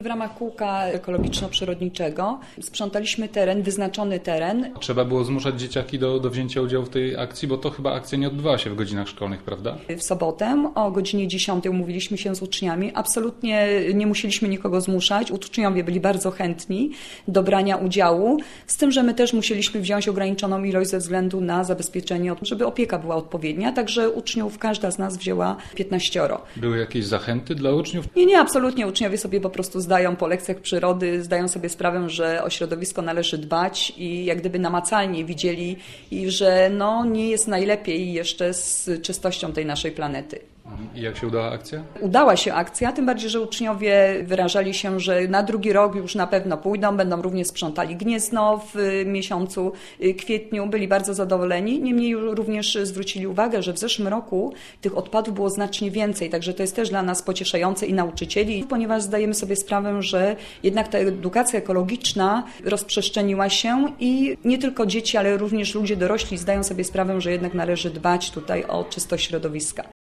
W ramach kółka ekologiczno-przyrodniczego sprzątaliśmy teren, wyznaczony teren. Trzeba było zmuszać dzieciaki do wzięcia udziału w tej akcji, bo to chyba akcja nie odbywała się w godzinach szkolnych, prawda? W sobotę o godzinie 10 umówiliśmy się z uczniami. Absolutnie nie musieliśmy nikogo zmuszać. Uczniowie byli bardzo chętni do brania udziału, z tym, że my też musieliśmy wziąć ograniczoną ilość ze względu na zabezpieczenie, żeby opieka była odpowiednia. Także uczniów, każda z nas wzięła 15. Były jakieś zachęty dla uczniów? Nie, absolutnie. Uczniowie sobie po prostu zdają po lekcjach przyrody, zdają sobie sprawę, że o środowisko należy dbać i jak gdyby namacalnie widzieli, i że nie jest najlepiej jeszcze z czystością tej naszej planety. I jak się udała akcja? Udała się akcja, tym bardziej, że uczniowie wyrażali się, że na drugi rok już na pewno pójdą, będą również sprzątali Gniezno w miesiącu kwietniu, byli bardzo zadowoleni. Niemniej również zwrócili uwagę, że w zeszłym roku tych odpadów było znacznie więcej, także to jest też dla nas pocieszające i nauczycieli, ponieważ zdajemy sobie sprawę, że jednak ta edukacja ekologiczna rozprzestrzeniła się i nie tylko dzieci, ale również ludzie dorośli zdają sobie sprawę, że jednak należy dbać tutaj o czystość środowiska.